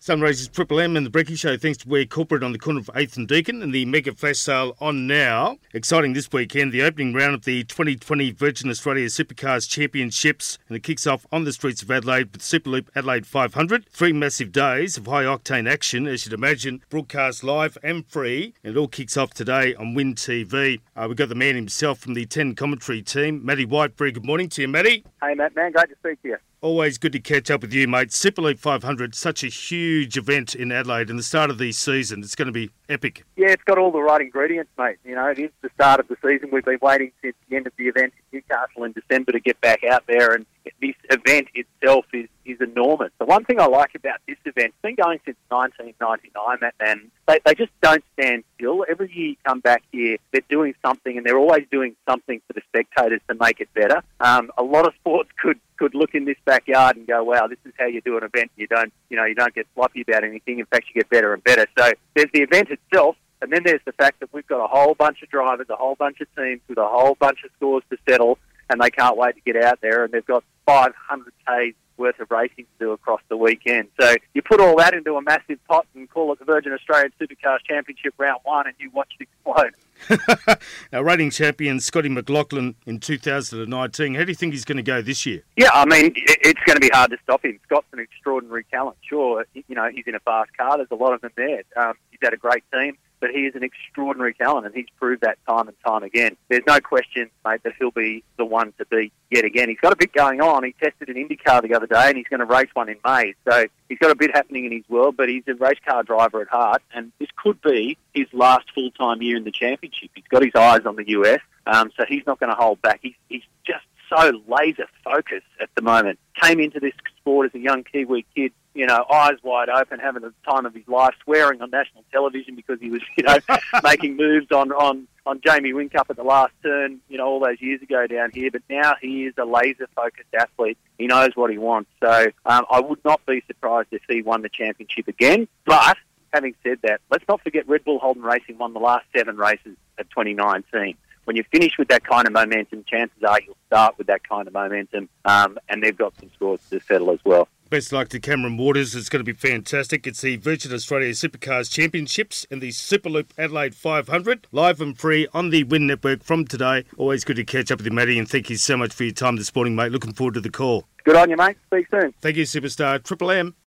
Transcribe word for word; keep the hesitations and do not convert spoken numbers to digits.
Sunraysia Triple M and the Brekkie Show, thanks to Ware Corporate on the corner of eighth and Deakin, and the mega flash sale on now. Exciting this weekend, the opening round of the twenty twenty Virgin Australia Supercars Championships, and it kicks off on the streets of Adelaide with Superloop Adelaide five hundred. Three massive days of high-octane action, as you'd imagine, broadcast live and free, and it all kicks off today on Win T V. Uh, we've got the man himself from the ten commentary team, Matty White. Very good morning to you, Matty. Hey, Matt, man, great to speak to you. Always good to catch up with you, mate. Superloop five hundred, such a huge event in Adelaide and the start of the season. It's going to be epic. Yeah, it's got all the right ingredients, mate. You know, it is the start of the season. We've been waiting since the end of the event in Newcastle in December to get back out there, and this event itself is, is enormous. The one thing I like about this event, it's been going since nineteen ninety-nine, Matt, and they, they just don't stand still. Every year you come back here, they're doing something, and they're always doing something for the spectators to make it better. Um, a lot of sports could could look in this backyard and go, wow, this is how you do an event. You don't, you know, you don't get sloppy about anything. In fact, you get better and better. So there's the event itself, and then there's the fact that we've got a whole bunch of drivers, a whole bunch of teams with a whole bunch of scores to settle, and they can't wait to get out there, and they've got five hundred kays worth of racing to do across the weekend. So you put all that into a massive pot and call it the Virgin Australian Supercars Championship Round one, and you watch it explode. Our reigning champion, Scotty McLaughlin, in two thousand nineteen. How do you think he's going to go this year? Yeah, I mean, it's going to be hard to stop him. Scott's an extraordinary talent. Sure, you know, he's in a fast car. There's a lot of them there. Um, he's had a great team, but he is an extraordinary talent, and he's proved that time and time again. There's no question, mate, that he'll be the one to beat yet again. He's got a bit going on. He tested an IndyCar the other day, and he's going to race one in May. So he's got a bit happening in his world, but he's a race car driver at heart, and this could be his last full-time year in the championship. He's got his eyes on the U S, um, so he's not going to hold back. He's, he's just so laser-focused at the moment. Came into this sport as a young Kiwi kid, you know, eyes wide open, having the time of his life, swearing on national television because he was, you know, making moves on, on, on Jamie Whincup at the last turn, you know, all those years ago down here. But now he is a laser-focused athlete. He knows what he wants. So um, I would not be surprised if he won the championship again. But having said that, let's not forget Red Bull Holden Racing won the last seven races of twenty nineteen. When you finish with that kind of momentum, chances are you'll start with that kind of momentum, um, and they've got some scores to settle as well. Best luck to Cameron Waters. It's going to be fantastic. It's the Virgin Australia Supercars Championships and the Superloop Adelaide five hundred, live and free on the Win Network from today. Always good to catch up with you, Matty, and thank you so much for your time this morning, mate. Looking forward to the call. Good on you, mate. Speak soon. Thank you, Superstar Triple M.